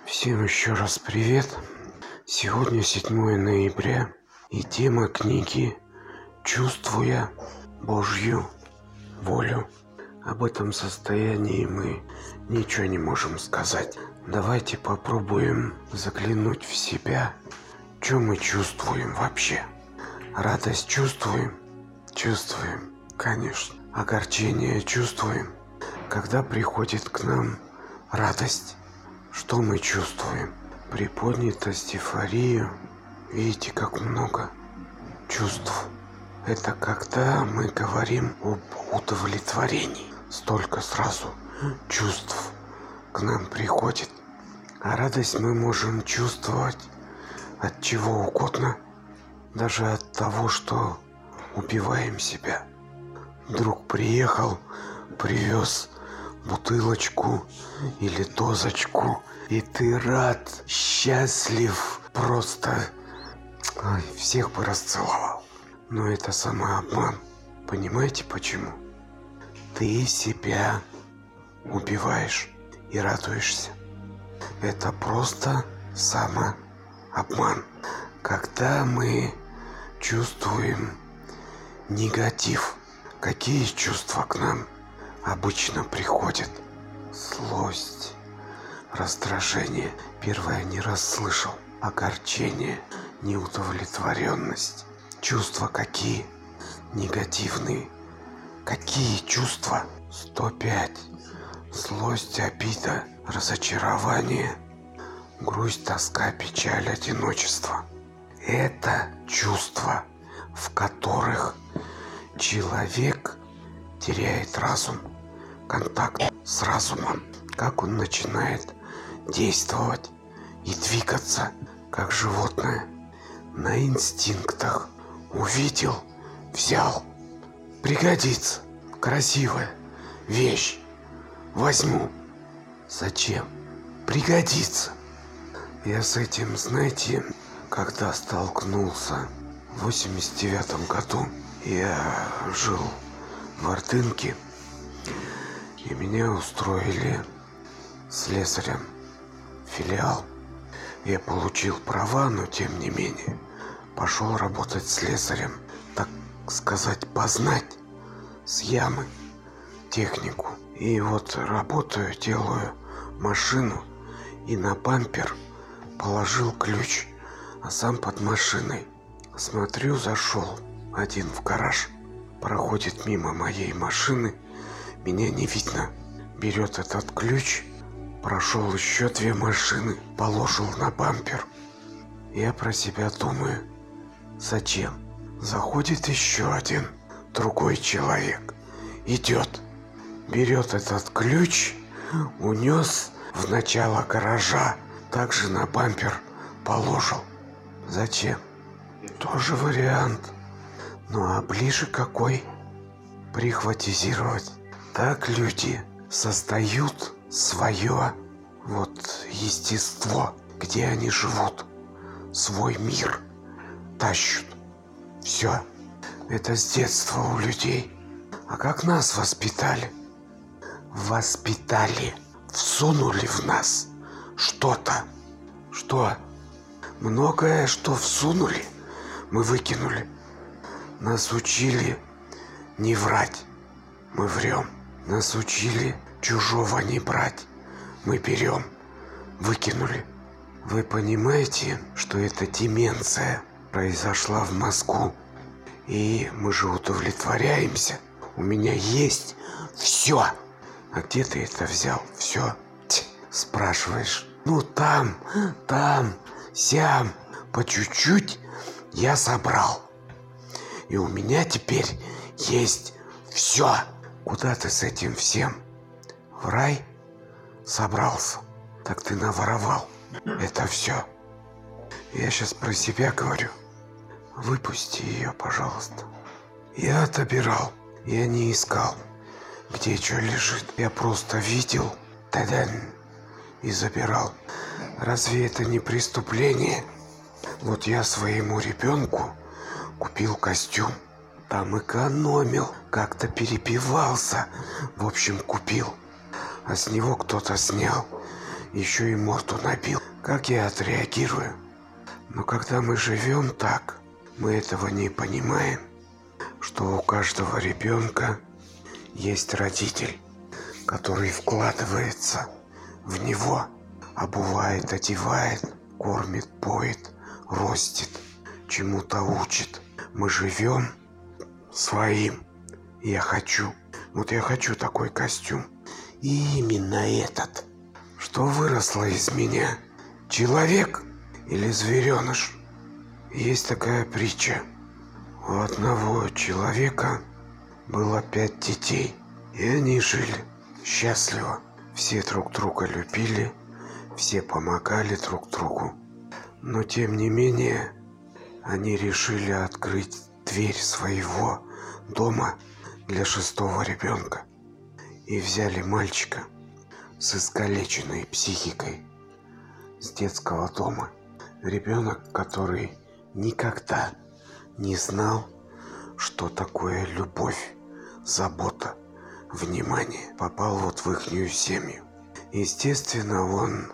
Всем еще раз привет. Сегодня 7 ноября, и тема книги «Чувствуя Божью волю». Об этом состоянии мы ничего не можем сказать. Давайте попробуем заглянуть в себя. Что мы чувствуем вообще? Радость чувствуем? Чувствуем, конечно. Огорчение чувствуем? Когда приходит к нам радость, что мы чувствуем? Приподнятость, эйфорию. Видите, как много чувств. Это когда мы говорим об удовлетворении. Столько сразу чувств к нам приходит. А радость мы можем чувствовать от чего угодно. Даже от того, что убиваем себя. Друг приехал, привез бутылочку или дозочку, и ты рад, счастлив, просто всех бы расцеловал. Но это самообман. Понимаете почему? Ты себя убиваешь и радуешься. Это просто самообман. Когда мы чувствуем негатив, какие чувства к нам обычно приходят? Злость, раздражение. Первое не расслышал. Огорчение, неудовлетворенность. Чувства какие? Негативные. Какие чувства? 105. Злость, обида, разочарование, грусть, тоска, печаль, одиночество. Это чувства, в которых человек теряет разум, контакт с разумом. Как он начинает действовать и двигаться, как животное. На инстинктах. Увидел, взял. Пригодится. Красивая вещь. Возьму. Зачем? Пригодится. Я с этим, знаете, когда столкнулся в 89 году, я жил в Ордынке, и меня устроили слесарем в филиал. Я получил права, но тем не менее пошел работать слесарем, так сказать, познать с ямы технику. И вот работаю, делаю машину, и на бампер положил ключ, а сам под машиной. Смотрю, зашел один в гараж, проходит мимо моей машины, меня не видно, берет этот ключ, прошел еще 2 машины, положил на бампер. Я про себя думаю, зачем? Заходит еще один, другой человек, идет, берет этот ключ, унес в начало гаража, также на бампер положил. Зачем? Тоже вариант. Ну а ближе какой? Прихватизировать. Так люди создают свое естество, где они живут, свой мир тащут. Все. Это с детства у людей. А как нас воспитали? Воспитали. Всунули в нас что-то. Что? Многое, что всунули, мы выкинули. Нас учили не врать. Мы врем. Нас учили чужого не брать. Мы берем. Выкинули. Вы понимаете, что эта деменция произошла в мозгу? И мы же удовлетворяемся. У меня есть все. А где ты это взял? Все. Спрашиваешь. Ну там, сям, по чуть-чуть я собрал. И у меня теперь есть все. Куда ты с этим всем? В рай собрался? Так ты наворовал. Это все. Я сейчас про себя говорю. Выпусти ее, пожалуйста. Я отобирал. Я не искал, где что лежит. Я просто видел, тадан, и забирал. Разве это не преступление? Вот я своему ребенку купил костюм. Там экономил, как-то перепивался. В общем, купил. А с него кто-то снял еще и морду набил. Как я отреагирую? Но когда мы живем так, мы этого не понимаем, что у каждого ребенка есть родитель, который вкладывается в него, обувает, одевает, кормит, поет, ростит, чему-то учит. Мы живем своим. Я хочу такой костюм. И именно этот. Что выросло из меня? Человек или звереныш? Есть такая притча. У одного человека было 5 детей, и они жили счастливо. Все друг друга любили, все помогали друг другу. Но тем не менее, они решили открыть дверь своего дома для 6-го ребенка и взяли мальчика с искалеченной психикой с детского дома. Ребенок, который никогда не знал, что такое любовь, забота, внимание, попал вот в ихнюю семью. Естественно, он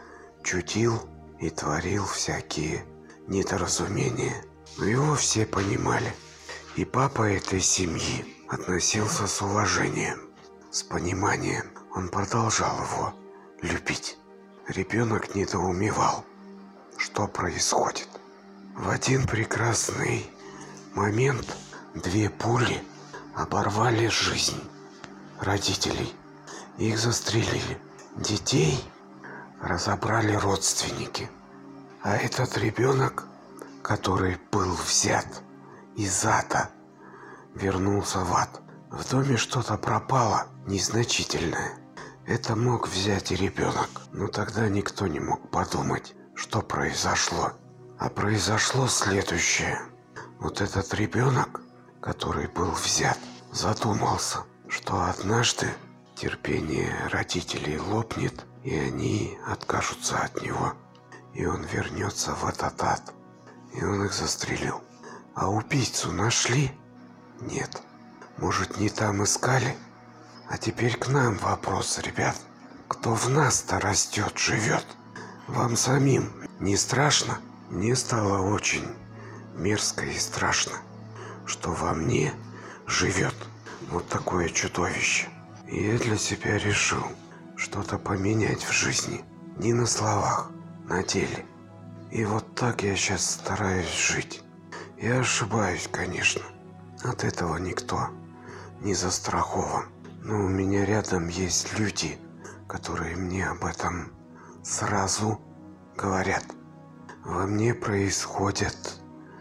чудил и творил всякие недоразумения, но его все понимали. И папа этой семьи относился с уважением, с пониманием. Он продолжал его любить. Ребенок недоумевал, что происходит. В один прекрасный момент 2 пули оборвали жизнь родителей. Их застрелили. Детей разобрали родственники. А этот ребенок, который был взят из ада, вернулся в ад. В доме что-то пропало незначительное. Это мог взять и ребенок. Но тогда никто не мог подумать, что произошло. А произошло следующее. Вот этот ребенок, который был взят, задумался, что однажды терпение родителей лопнет, и они откажутся от него. И он вернется в этот ад. И он их застрелил. А убийцу нашли? Нет. Может, не там искали? А теперь к нам вопрос, ребят. Кто в нас-то растет, живет? Вам самим не страшно? Мне стало очень мерзко и страшно, что во мне живет вот такое чудовище. И я для себя решил что-то поменять в жизни. Не на словах, на деле. И вот так я сейчас стараюсь жить. Я ошибаюсь, конечно. От этого никто не застрахован. Но у меня рядом есть люди, которые мне об этом сразу говорят. Во мне происходят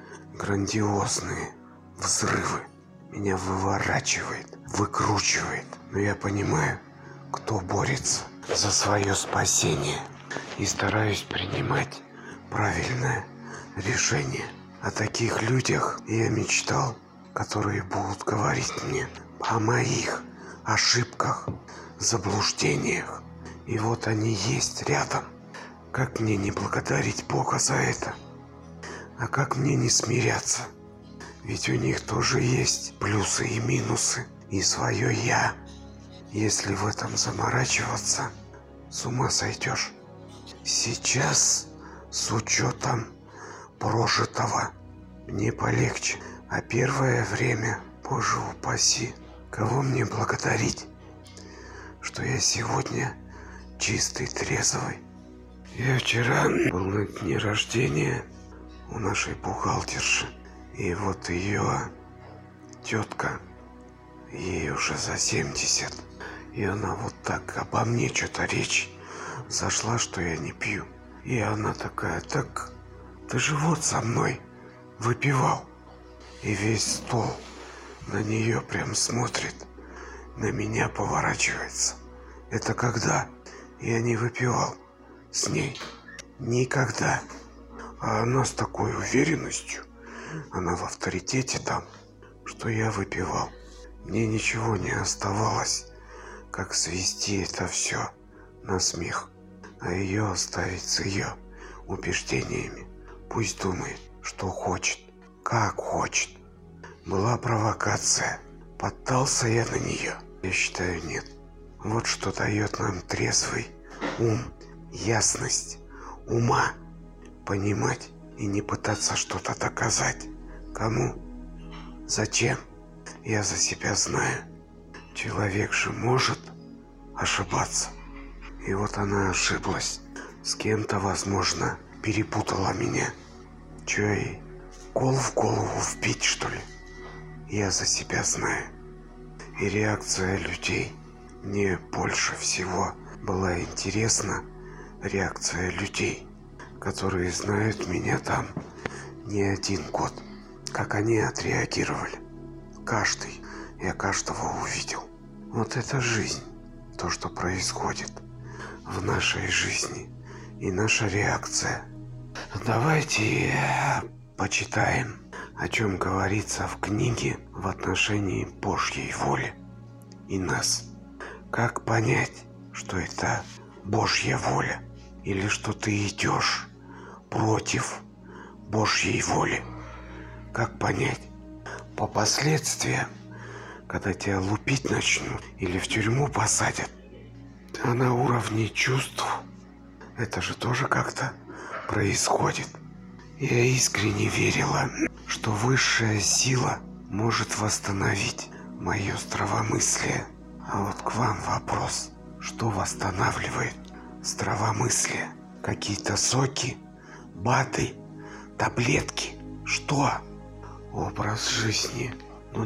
грандиозные взрывы. Меня выворачивает, выкручивает. Но я понимаю, кто борется за свое спасение. И стараюсь принимать правильное решение. О таких людях я мечтал, которые будут говорить мне о моих ошибках, заблуждениях. И вот они есть рядом. Как мне не благодарить Бога за это? А как мне не смиряться? Ведь у них тоже есть плюсы и минусы, и свое «я». Если в этом заморачиваться, с ума сойдешь. Сейчас, с учетом прожитого, мне полегче. А первое время, Боже упаси, кого мне благодарить, что я сегодня чистый, трезвый. Я вчера был на дне рождения у нашей бухгалтерши. И вот ее тетка, ей уже за 70. И она вот так обо мне что-то речь зашла, что я не пью. И она такая: так ты же вот со мной выпивал. И весь стол на нее прям смотрит, на меня поворачивается. Это когда? Я не выпивал с ней. Никогда. А она с такой уверенностью, она в авторитете там, что я выпивал. Мне ничего не оставалось, как свести это все на смех, а ее оставить с ее убеждениями. Пусть думает, что хочет, как хочет. Была провокация. Поддался я на нее? Я считаю, нет. Вот что дает нам трезвый ум ясность ума, понимать и не пытаться что-то доказать. Кому? Зачем? Я за себя знаю. Человек же может ошибаться. И вот она ошиблась. С кем-то, возможно, перепутала меня. Чё ей, кол в голову вбить, что ли? Я за себя знаю. И реакция людей. Мне больше всего была интересна реакция людей, которые знают меня там не один год. Как они отреагировали. Каждый. Я каждого увидел. Вот это жизнь. То, что происходит в нашей жизни. И наша реакция. Давайте почитаем, о чем говорится в книге в отношении Божьей воли и нас. Как понять, что это Божья воля, или что ты идешь против Божьей воли? Как понять? По последствиям, когда тебя лупить начнут или в тюрьму посадят. А на уровне чувств это же тоже как-то происходит. Я искренне верила, что высшая сила может восстановить мое здравомыслие. А вот к вам вопрос. Что восстанавливает здравомыслие? Какие-то соки, БАДы, таблетки? Что? Образ жизни. Ну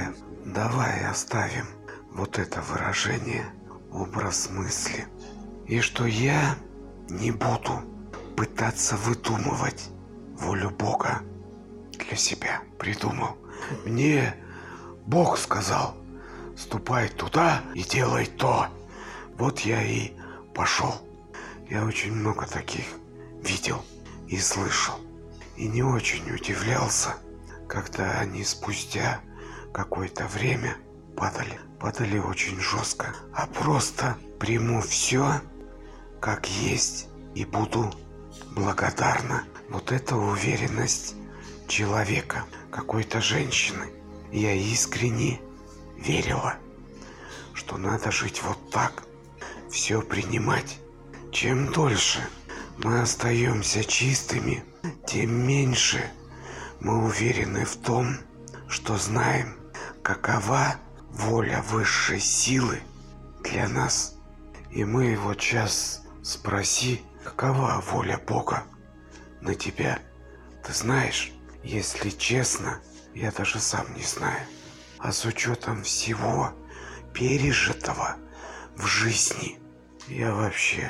давай оставим вот это выражение, образ мысли. И что я не буду пытаться выдумывать волю Бога для себя. Придумал. Мне Бог сказал, ступай туда и делай то. Вот я и пошел. Я очень много таких видел и слышал. И не очень удивлялся, когда они спустя какое-то время падали. Падали очень жестко. А просто приму все как есть и буду благодарна. Вот это уверенность человека, какой-то женщины. Я искренне верила, что надо жить вот так, все принимать. Чем дольше мы остаемся чистыми, тем меньше мы уверены в том, что знаем, какова воля высшей силы для нас. И мы вот сейчас спроси, какова воля Бога на тебя. Ты знаешь? Если честно, я даже сам не знаю. А с учетом всего пережитого в жизни, я вообще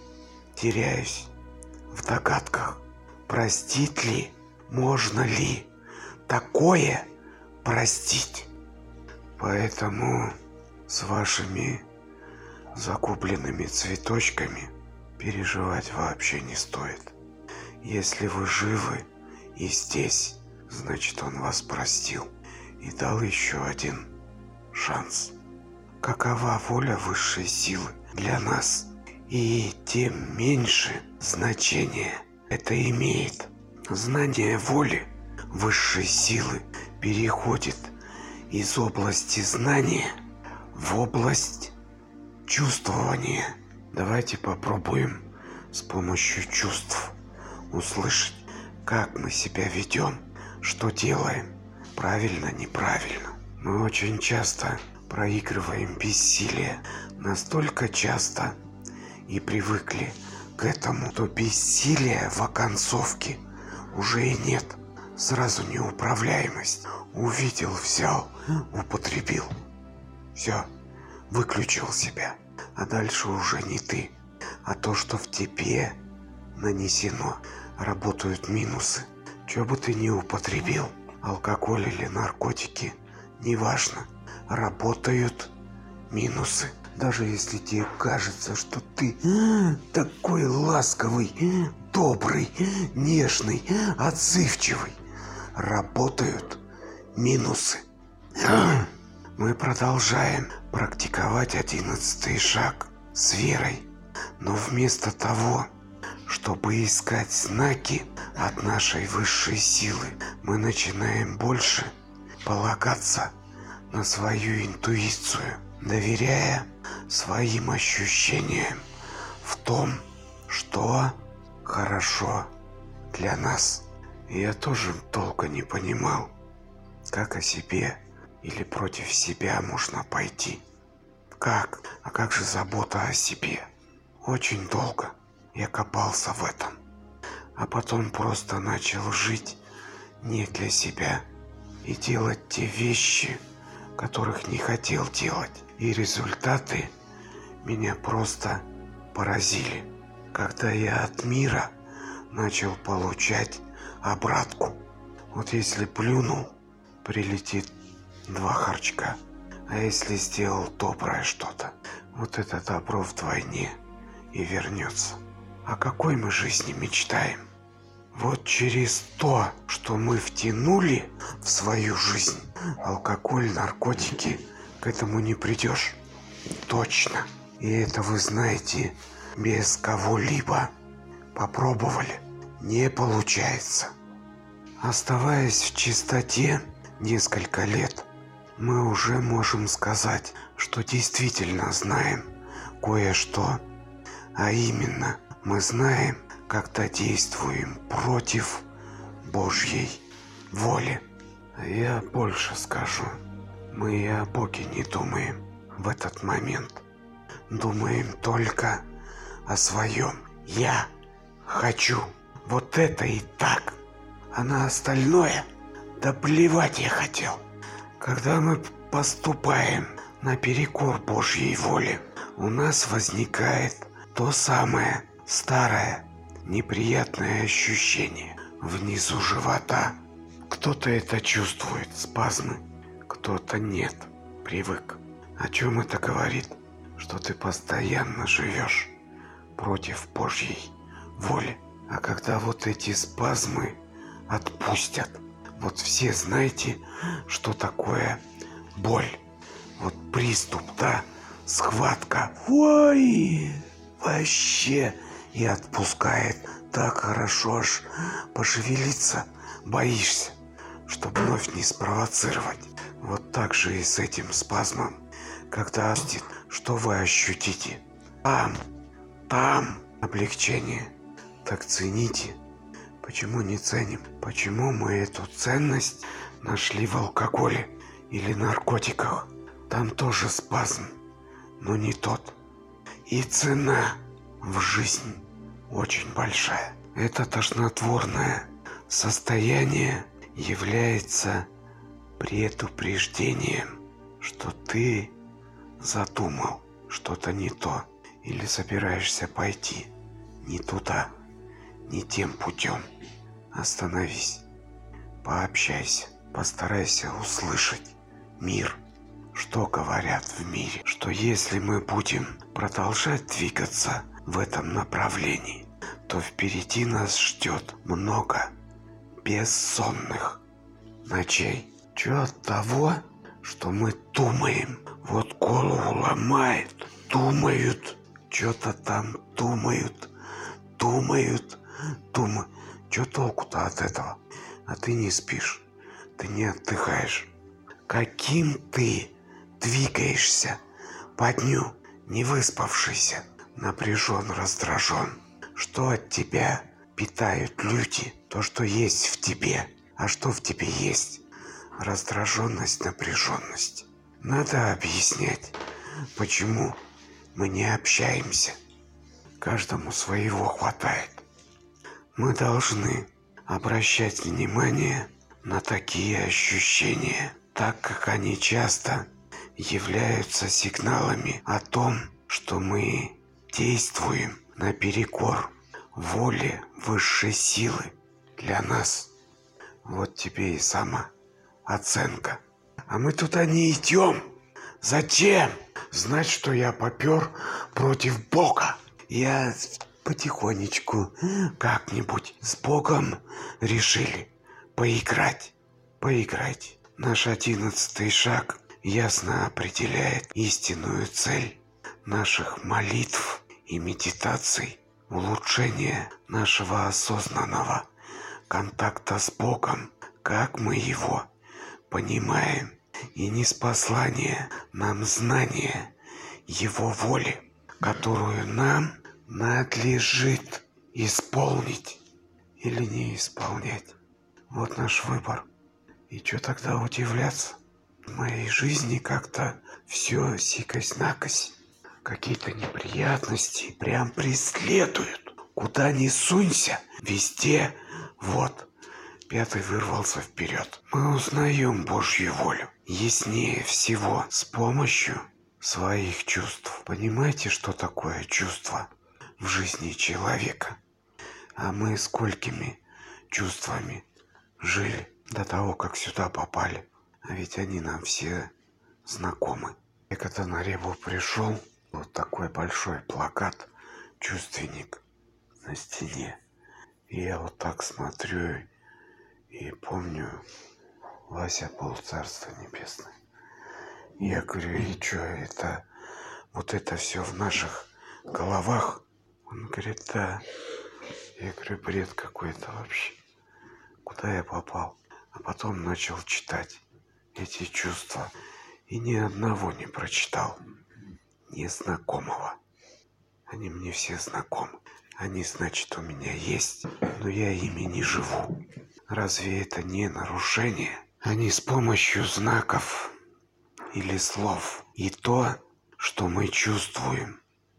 теряюсь в догадках. Простить ли, можно ли такое простить? Поэтому с вашими закупленными цветочками переживать вообще не стоит. Если вы живы и здесь, значит, он вас простил и дал еще один шанс. Какова воля высшей силы для нас? И тем меньше значения это имеет. Знание воли высшей силы переходит из области знания в область чувствования. Давайте попробуем с помощью чувств услышать, как мы себя ведем, что делаем, правильно, неправильно. Мы очень часто проигрываем бессилие, настолько часто и привыкли к этому, то бессилия в оконцовке уже и нет. Сразу неуправляемость. Увидел, взял, употребил. Все, выключил себя. А дальше уже не ты, а то, что в тебе нанесено. Работают минусы. Че бы ты ни употребил, алкоголь или наркотики, неважно, работают минусы. Даже если тебе кажется, что ты такой ласковый, добрый, нежный, отзывчивый, работают минусы. Мы продолжаем практиковать 11-й шаг с верой, но вместо того, чтобы искать знаки от нашей высшей силы, мы начинаем больше полагаться на свою интуицию, доверяя своим ощущениям в том, что хорошо для нас. И я тоже толком не понимал, как о себе или против себя можно пойти. Как? А как же забота о себе? Очень долго я копался в этом, а потом просто начал жить не для себя и делать те вещи, которых не хотел делать. И результаты меня просто поразили, когда я от мира начал получать обратку. Вот если плюнул, прилетит 2 харчка, а если сделал доброе что-то, вот это добро вдвойне и вернется. О какой мы жизни мечтаем? Вот через то, что мы втянули в свою жизнь, алкоголь, наркотики, к этому не придешь. Точно. И это вы знаете, без кого-либо попробовали. Не получается. Оставаясь в чистоте несколько лет, мы уже можем сказать, что действительно знаем кое-что. А именно, мы знаем, когда действуем против Божьей воли. Я больше скажу. Мы и о Боге не думаем в этот момент. Думаем только о своем. Я хочу вот это и так. А на остальное, да плевать я хотел. Когда мы поступаем наперекор Божьей воле, у нас возникает то самое старое неприятное ощущение внизу живота. Кто-то это чувствует, спазмы, кто-то нет, привык. О чем это говорит? Что ты постоянно живешь против Божьей воли. А когда вот эти спазмы отпустят, вот все знаете, что такое боль. Вот приступ, да, схватка. Ой, вообще. И отпускает так хорошо, аж пошевелиться боишься, чтобы вновь не спровоцировать. Вот так же и с этим спазмом. Когда отпустит, что вы ощутите? Там облегчение. Так цените. Почему не ценим? Почему мы эту ценность нашли в алкоголе или наркотиках? Там тоже спазм, но не тот. И цена в жизнь очень большая. Это тошнотворное состояние является предупреждением, что ты задумал что-то не то или собираешься пойти не туда, не тем путем. Остановись, пообщайся, постарайся услышать мир. Что говорят в мире? Что если мы будем продолжать двигаться в этом направлении, то впереди нас ждет много бессонных ночей. Чё от того, что мы думаем, вот голову ломает, думают, что-то там думают. Чё толку-то от этого? А ты не спишь, ты не отдыхаешь. Каким ты двигаешься по дню, не выспавшийся, напряжен, раздражен? Что от тебя питают люди? То, что есть в тебе. А что в тебе есть? Раздраженность, напряженность. Надо объяснять, почему мы не общаемся. Каждому своего хватает. Мы должны обращать внимание на такие ощущения, так как они часто являются сигналами о том, что мы действуем наперекор воле высшей силы для нас. Вот тебе и самооценка. А мы туда не идем. Зачем? Знать, что я попер против Бога. Я потихонечку как-нибудь с Богом решили поиграть. Наш 11-й шаг ясно определяет истинную цель наших молитв и медитаций, улучшение нашего осознанного контакта с Богом, как мы его понимаем, и ниспослание нам знания Его воли, которую нам надлежит исполнить или не исполнять. Вот наш выбор. И что тогда удивляться? В моей жизни как-то все сикось-накось. Какие-то неприятности прям преследуют. Куда ни сунься, везде. Вот, пятый вырвался вперед. Мы узнаем Божью волю яснее всего с помощью своих чувств. Понимаете, что такое чувство в жизни человека? А мы сколькими чувствами жили до того, как сюда попали. А ведь они нам все знакомы. Я когда на Реву пришел, вот такой большой плакат «Чувственник» на стене. И я вот так смотрю и помню, Вася был Царство Небесное. И я говорю, и что это? Вот это все в наших головах? Он говорит, да. Я говорю, бред какой-то вообще. Куда я попал? А потом начал читать эти чувства. И ни одного не прочитал. Незнакомого. Они мне все знакомы. Они, значит, у меня есть, но я ими не живу. Разве это не нарушение? Они с помощью знаков или слов. И то, что мы чувствуем,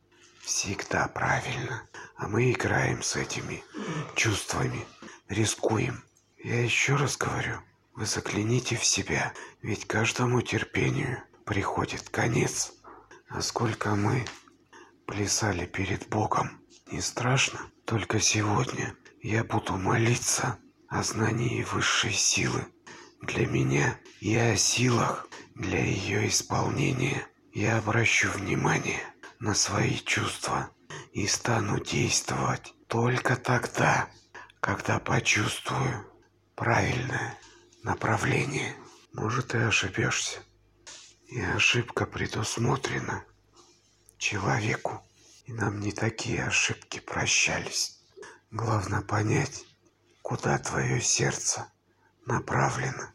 всегда правильно. А мы играем с этими чувствами, рискуем. Я еще раз говорю, вы загляните в себя, ведь каждому терпению приходит конец. А сколько мы плясали перед Богом, не страшно? Только сегодня я буду молиться о знании высшей силы для меня и о силах для ее исполнения. Я обращу внимание на свои чувства и стану действовать только тогда, когда почувствую правильное направление. Может, и ошибешься. И ошибка предусмотрена человеку. И нам не такие ошибки прощались. Главное понять, куда твое сердце направлено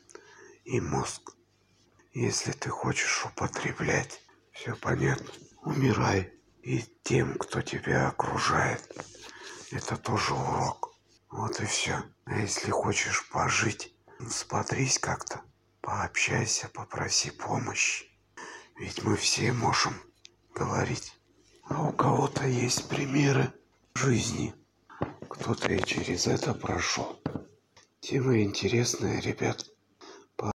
и мозг. Если ты хочешь употреблять, все понятно, умирай. И тем, кто тебя окружает, это тоже урок. Вот и все. А если хочешь пожить, взбодрись как-то, пообщайся, попроси помощи. Ведь мы все можем говорить. А у кого-то есть примеры жизни. Кто-то и через это прошел. Тема интересная, ребят.